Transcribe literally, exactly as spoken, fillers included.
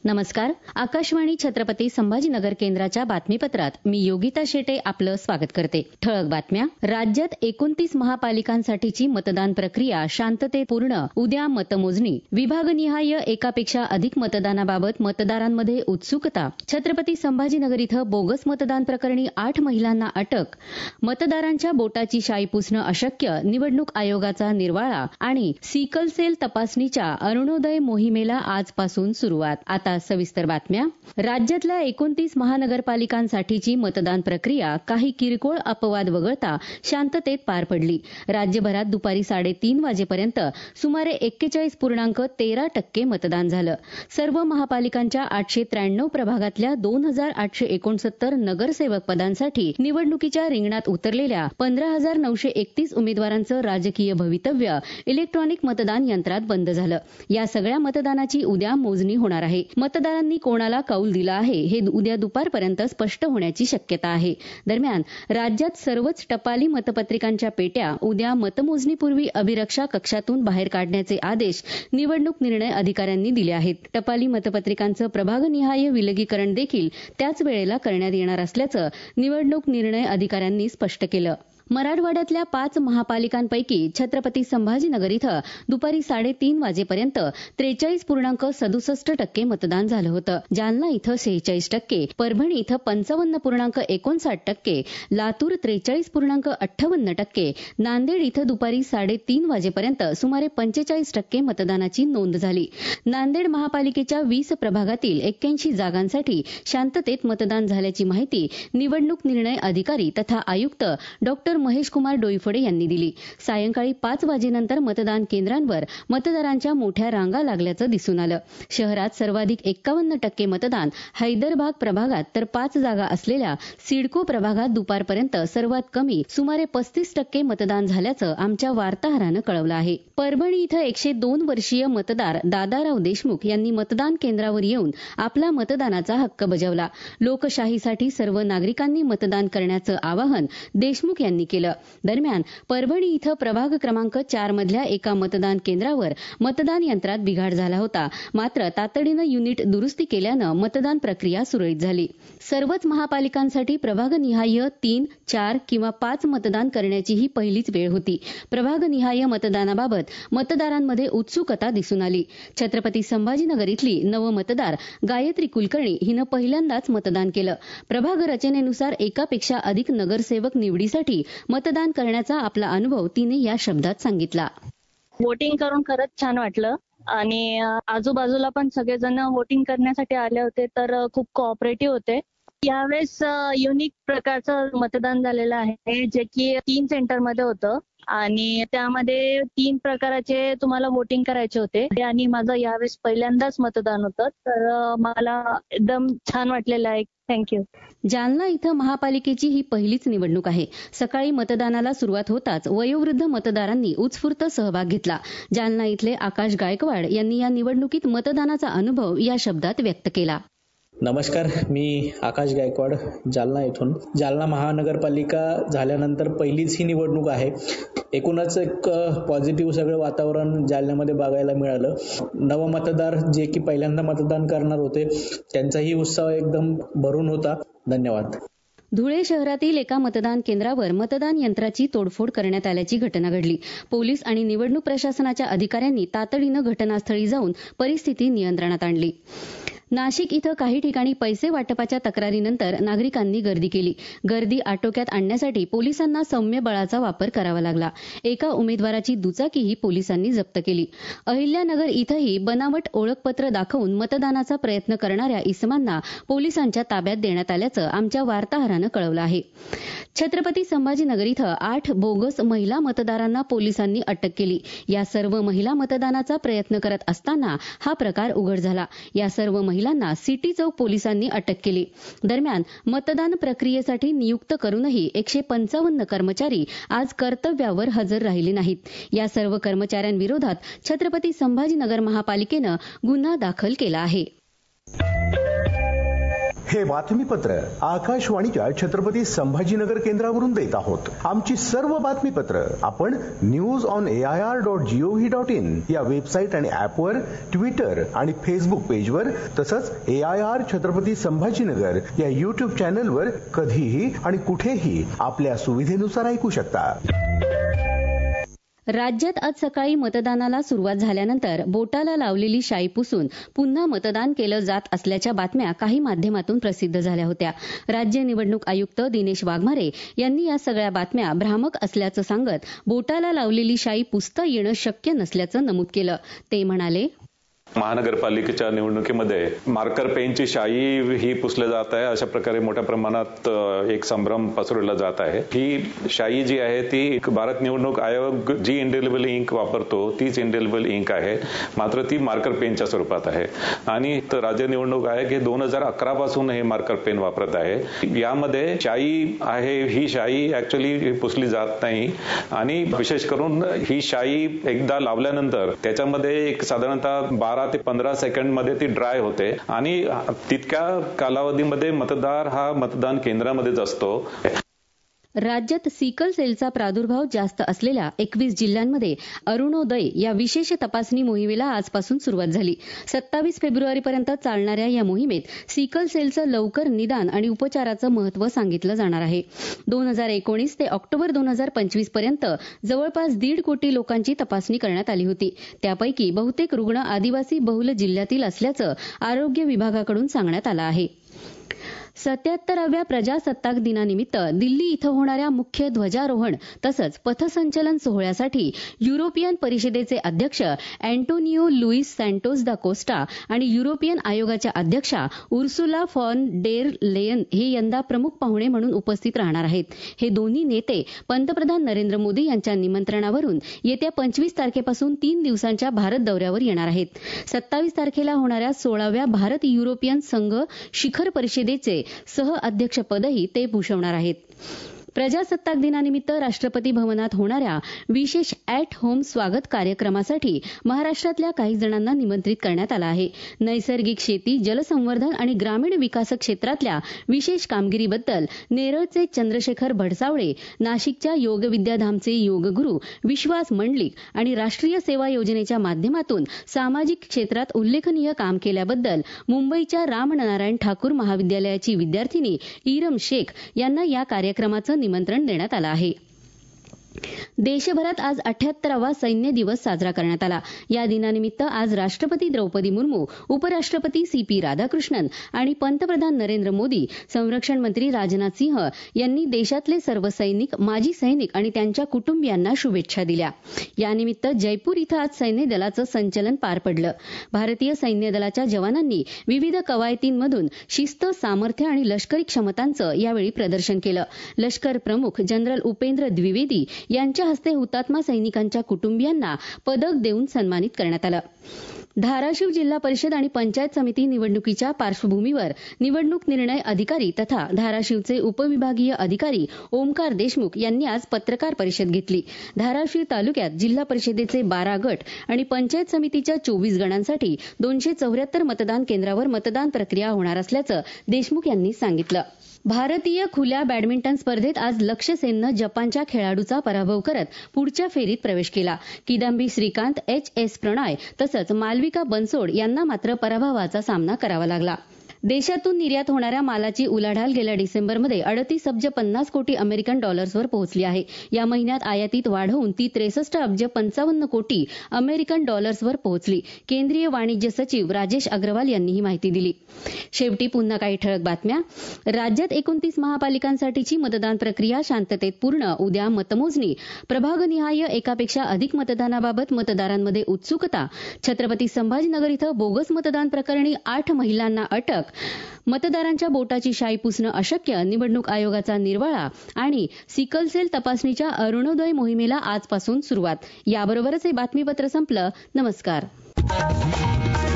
नमस्कार. आकाशवाणी छत्रपती संभाजीनगर केंद्राच्या बातमीपत्रात मी योगिता शेटे आपलं स्वागत करते. ठळक बातम्या. राज्यात एकोणतीस महापालिकांसाठीची मतदान प्रक्रिया शांततेत पूर्ण. उद्या मतमोजणी. विभागनिहाय एकापेक्षा अधिक मतदानाबाबत मतदारांमध्ये उत्सुकता. छत्रपती संभाजीनगर इथं बोगस मतदान प्रकरणी आठ महिलांना अटक. मतदारांच्या बोटाची शाई पुसणं अशक्य. निवडणूक आयोगाचा निर्वाळा. आणि सिकल सेल तपासणीच्या अरुणोदय मोहिमेला आजपासून सुरुवात. आता सविस्तर बातम्या. राज्यातल्या एकोणतीस महानगरपालिकांसाठीची मतदान प्रक्रिया काही किरकोळ अपवाद वगळता शांततेत पार पडली. राज्यभरात दुपारी साडेतीन वाजेपर्यंत सुमारे एक्केचाळीस पूर्णांक तेरा टक्के मतदान झालं. सर्व महापालिकांच्या आठशे त्र्याण्णव प्रभागातल्या दोन हजार आठशे एकोणसत्तर नगरसेवक पदांसाठी निवडणुकीच्या रिंगणात उतरलेल्या पंधरा हजार नऊशे एकतीस उमेदवारांचं राजकीय भवितव्य इलेक्ट्रॉनिक मतदान यंत्रात बंद झालं. या सगळ्या मतदानाची उद्या मोजणी होणार आहे. मतदारांनी कोणाला कौल दिला आहे हे उद्या दुपारपर्यंत स्पष्ट होण्याची शक्यता आहे. दरम्यान राज्यात सर्वच टपाली मतपत्रिकांच्या पेट्या उद्या मतमोजणीपूर्वी अभिरक्षा कक्षातून बाहेर काढण्याचे आदेश निवडणूक निर्णय अधिकाऱ्यांनी दिले आहेत. टपाली मतपत्रिकांचं प्रभागनिहाय विलगीकरण देखील त्याच वेळेला करण्यात येणार असल्याचं निवडणूक निर्णय अधिकाऱ्यांनी स्पष्ट केलं. मराठवाड्यातल्या पाच महापालिकांपैकी छत्रपती संभाजीनगर इथं दुपारी साडेतीन वाजेपर्यंत त्रेचाळीस पूर्णांक सदुसष्ट टक्के मतदान झालं होतं. जालना इथं शेहेचाळीस टक्के, परभणी इथं पंचावन्न पूर्णांक एकोणसाठ टक्के, लातूर त्रेचाळीस पूर्णांक अठ्ठावन्न टक्के, नांदेड इथं दुपारी साडेतीन वाजेपर्यंत सुमारे पंचेचाळीस टक्के मतदानाची नोंद झाली. नांदेड महापालिकेच्या वीस प्रभागातील एक्क्याऐंशी जागांसाठी शांततेत मतदान झाल्याची माहिती निवडणूक निर्णय अधिकारी तथा आयुक्त डॉक्टर महेशकुमार डोईफोडे यांनी दिली. सायंकाळी पाच वाजेनंतर मतदान केंद्रांवर मतदारांच्या मोठ्या रांगा लागल्याचं दिसून आलं. शहरात सर्वाधिक एक्कावन्न टक्के मतदान हैदरबाग प्रभागात तर पाच जागा असलेल्या सिडको प्रभागात दुपारपर्यंत सर्वात कमी सुमारे पस्तीस टक्के मतदान झाल्याचं आमच्या वार्ताहरानं कळवलं आहे. परभणी इथं एकशे दोन वर्षीय मतदार दादाराव देशमुख यांनी मतदान केंद्रावर येऊन आपला मतदानाचा हक्क बजावला. लोकशाहीसाठी सर्व नागरिकांनी मतदान करण्याचं आवाहन देशमुख यांनी केलं. दरम्यान परभणी इथं प्रभाग क्रमांक चार मधल्या एका मतदान केंद्रावर मतदान यंत्रात बिघाड झाला होता. मात्र तातडीनं युनिट दुरुस्ती केल्यानं मतदान प्रक्रिया सुरळीत झाली. सर्वच महापालिकांसाठी प्रभागनिहाय तीन, चार किंवा पाच मतदान करण्याची ही पहिलीच वेळ होती. प्रभागनिहाय मतदानाबाबत मतदारांमध्ये उत्सुकता दिसून आली. छत्रपती संभाजीनगर इथली नवमतदार गायत्री कुलकर्णी हिनं पहिल्यांदाच मतदान केलं. प्रभाग रचनेनुसार एकापेक्षा अधिक नगरसेवक निवडीसाठी मतदान करण्याचा आपला अनुभव तिने या शब्दात सांगितला. वोटिंग करून खरंच छान वाटलं आणि आजूबाजूला पण सगळेजण वोटिंग करण्यासाठी आले होते तर खूप कोऑपरेटिव्ह होते. यावेळेस युनिक प्रकारचं मतदान झालेलं आहे जे की तीन सेंटरमध्ये होतं आणि त्यामध्ये तीन प्रकाराचे तुम्हाला वोटिंग करायचे होते आणि माझं यावेळेस पहिल्यांदाच मतदान होतं तर मला एकदम छान वाटलेलं आहे. थँक्यू. जालना इथं महापालिकेची ही पहिलीच निवडणूक आहे. सकाळी मतदानाला सुरुवात होताच वयोवृद्ध मतदारांनी उत्स्फूर्त सहभाग घेतला. जालना इथले आकाश गायकवाड यांनी या निवडणुकीत मतदानाचा अनुभव या शब्दात व्यक्त केला. नमस्कार, मी आकाश गायकवाड जालना येथून. जालना महानगरपालिका झाल्यानंतर पहिलीच ही निवडणूक आहे. एकूणच एक पॉझिटिव्ह सगळं वातावरण जालन्यामध्ये बघायला मिळालं. नवमतदार जे की पहिल्यांदा मतदान करणार होते त्यांचाही उत्साह एकदम भरून होता. धन्यवाद. धुळे शहरातील एका मतदान केंद्रावर मतदान यंत्राची तोडफोड करण्यात आल्याची घटना घडली. पोलीस आणि निवडणूक प्रशासनाच्या अधिकाऱ्यांनी तातडीनं घटनास्थळी जाऊन परिस्थिती नियंत्रणात आणली. नाशिक इथं काही ठिकाणी पैसे वाटपाच्या तक्रारीनंतर नागरिकांनी गर्दी केली. गर्दी आटोक्यात आणण्यासाठी पोलिसांना सौम्य बळाचा वापर करावा लागला. एका उमेदवाराची दुचाकीही पोलिसांनी जप्त केली. अहिल्यानगर इथंही बनावट ओळखपत्र दाखवून मतदानाचा प्रयत्न करणाऱ्या इसमांना पोलिसांच्या ताब्यात देण्यात आल्याचं आमच्या वार्ताहरानं कळवलं आहे. छत्रपती संभाजीनगर इथं आठ बोगस महिला मतदारांना पोलिसांनी अटक केली. या सर्व महिला मतदानाचा प्रयत्न करत असताना हा प्रकार उघड झाला. या सर्व महिलांना सिटी चौक पोलिसांनी अटक केली. दरम्यान मतदान प्रक्रियेसाठी नियुक्त करूनही एकशे पंचावन्न कर्मचारी आज कर्तव्यावर हजर राहिले नाहीत. या सर्व कर्मचाऱ्यांविरोधात छत्रपती संभाजीनगर महापालिकेनं गुन्हा दाखल केला आहे. हे बातमीपत्र आकाशवाणीच्या छत्रपती संभाजीनगर केंद्रावरून देत आहोत. आमची सर्व बातमीपत्र आपण news on A I R dot gov dot in या वेबसाईट आणि ऍपवर, ट्विटर आणि फेसबुक पेजवर, तसंच A I R Chhatrapati Sambhajinagar या युट्यूब चॅनलवर कधीही आणि कुठेही आपल्या सुविधेनुसार ऐकू शकता. राज्यात आज सकाळी मतदानाला सुरुवात झाल्यानंतर बोटाला लावलेली शाई पुसून पुन्हा मतदान केलं जात असल्याच्या बातम्या काही माध्यमातून प्रसिद्ध झाल्या होत्या. राज्य निवडणूक आयुक्त दिनेश वाघमारे यांनी या सगळ्या बातम्या भ्रामक असल्याचं सांगत बोटाला लावलेली शाई पुसता येणं शक्य नसल्याचं नमूद केलं. ते म्हणाले, महानगरपालिकेच्या निवडणुकीमध्ये मार्कर पेनची शाई ही पुसले जात आहे. अशा प्रकारे मोठ्या प्रमाणात एक संभ्रम पसरवला जात आहे. ही शाई जी आहे ती भारत निवडणूक आयोग जी इंडेलिबल इंक वापरतो तीच इंडेलिबल इंक आहे, मात्र ती मार्कर पेनच्या स्वरूपात आहे. आणि राज्य निवडणूक आयोग हे दोन हजार अकरा पासून हे मार्कर पेन वापरत आहे. यामध्ये शाई आहे ही शाई ऍक्च्युअली पुसली जात नाही आणि विशेष करून ही शाई एकदा लावल्यानंतर त्याच्यामध्ये एक साधारणतः बारा ते पंधरा सेकंड मध्ये ती ड्राय होते आणि तितक्या कालावधीमध्ये मतदार हा मतदान केंद्रामध्येच असतो. राज्यात सिकल सेलचा प्रादुर्भाव जास्त असलेल्या एकवीस जिल्ह्यांमध्ये अरुणोदय या विशेष तपासणी मोहिमेला आजपासून सुरुवात झाली. सत्तावीस फेब्रुवारीपर्यंत चालणाऱ्या या मोहिमेत सिकल सेलचं लवकर निदान आणि उपचाराचं महत्त्व सांगितलं जाणार आहे. दोन हजार एकोणीस ते ऑक्टोबर दोन हजार पंचवीस पर्यंत जवळपास दीड कोटी लोकांची तपासणी करण्यात आली होती. त्यापैकी बहुतेक रुग्ण आदिवासी बहुल जिल्ह्यातील असल्याचं आरोग्य विभागाकडून सांगण्यात आलं आहे. सत्याहत्तराव्या प्रजासत्ताक दिनानिमित्त दिल्ली इथं होणाऱ्या मुख्य ध्वजारोहण तसंच पथसंचलन सोहळ्यासाठी युरोपियन परिषदेचे अध्यक्ष अँटोनियो लुईस सॅन्टोस दा कोस्टा आणि युरोपियन आयोगाच्या अध्यक्षा उर्सुला फॉन डेर लेयन हे यंदा प्रमुख पाहुणे म्हणून उपस्थित राहणार आहेत. हे दोन्ही नेते पंतप्रधान नरेंद्र मोदी यांच्या निमंत्रणावरून येत्या पंचवीस तारखेपासून तीन दिवसांच्या भारत दौऱ्यावर येणार आहेत. सत्तावीस तारखेला होणाऱ्या सोळाव्या भारत युरोपियन संघ शिखर परिषदेचे सह अध्यक्षपदही ते भूषवणार आहेत. प्रजासत्ताक दिनानिमित्त राष्ट्रपती भवनात होणाऱ्या विशेष ॲट होम स्वागत कार्यक्रमासाठी महाराष्ट्रातल्या काही जणांना निमंत्रित करण्यात आलं आहे. नैसर्गिक शेती, जलसंवर्धन आणि ग्रामीण विकास क्षेत्रातल्या विशेष कामगिरीबद्दल नेरळचे चंद्रशेखर भडसावळे, नाशिकच्या योगविद्याधामचे योगगुरू विश्वास मंडलिक आणि राष्ट्रीय सेवा योजनेच्या माध्यमातून सामाजिक क्षेत्रात उल्लेखनीय काम केल्याबद्दल मुंबईच्या रामनारायण ठाकूर महाविद्यालयाची विद्यार्थिनी इरम शेख यांना या कार्यक्रमाचं निमंत्रण देण्यात आलं आहे. देशभरात आज अठ्ठ्याहत्तरावा सैन्य दिवस साजरा करण्यात आला. या दिनानिमित्त आज राष्ट्रपती द्रौपदी मुर्मू, उपराष्ट्रपती सी पी राधाकृष्णन आणि पंतप्रधान नरेंद्र मोदी, संरक्षण मंत्री राजनाथ सिंह यांनी देशातले सर्व सैनिक, माजी सैनिक आणि त्यांच्या कुटुंबियांना शुभेच्छा दिल्या. यानिमित्त जयपूर इथं आज सैन्य दलाचं संचलन पार पडलं. भारतीय सैन्य दलाच्या जवानांनी विविध कवायतींमधून शिस्त, सामर्थ्य आणि लष्करी क्षमतांचं यावेळी प्रदर्शन केलं. लष्कर प्रमुख जनरल उपेंद्र द्विवेदी यांच्या हस्ते हुतात्मा सैनिकांच्या कुटुंबियांना पदक देऊन सन्मानित करण्यात आलं. धाराशिव जिल्हा परिषद आणि पंचायत समिती निवडणुकीच्या पार्श्वभूमीवर निवडणूक निर्णय अधिकारी तथा धाराशिवचे उपविभागीय अधिकारी ओमकार देशमुख यांनी आज पत्रकार परिषद घेतली. धाराशिव तालुक्यात जिल्हा परिषदेचे बारा गट आणि पंचायत समितीच्या चोवीस गणांसाठी दोनशे चौऱ्याहत्तर मतदान केंद्रावर मतदान प्रक्रिया होणार असल्याचं देशमुख यांनी सांगितलं. भारतीय खुल्या बॅडमिंटन स्पर्धेत आज लक्ष्य सेननं जपानच्या खेळाडूचा पराभव करत पुढच्या फेरीत प्रवेश केला. किदांबी श्रीकांत, एच एस प्रणॉय तसंच मालविका बनसोड यांना मात्र पराभवाचा सामना करावा लागला. देशातून निर्यात होणाऱ्या मालाची उलाढाल गेल्या डिसेंबरमध्ये अडतीस अब्ज पन्नास कोटी अमेरिकन डॉलर्सवर पोहोचली आहे. या महिन्यात आयातीत वाढवून ती त्रेसष्ट अब्ज पंचावन्न कोटी अमेरिकन डॉलर्सवर पोहोचली. केंद्रीय वाणिज्य सचिव राजेश अग्रवाल यांनी ही माहिती दिली. शेवटी पुन्हा काही ठळक बातम्या. राज्यात एकोणतीस महापालिकांसाठीची मतदान प्रक्रिया शांततेत पूर्ण. उद्या मतमोजणी. प्रभागनिहाय एकापेक्षा अधिक मतदानाबाबत मतदारांमध्ये उत्सुकता. छत्रपती संभाजीनगर इथं बोगस मतदान प्रकरणी आठ महिलांना अटक. मतदारांच्या बोटाची शाई पुसणं अशक्य, निवडणूक आयोगाचा निर्वाळा आणि सिकलसेल तपासणीच्या अरुणोदय मोहिमेला आजपासून सुरुवात. याबरोबरच हे बातमीपत्र संपलं. नमस्कार.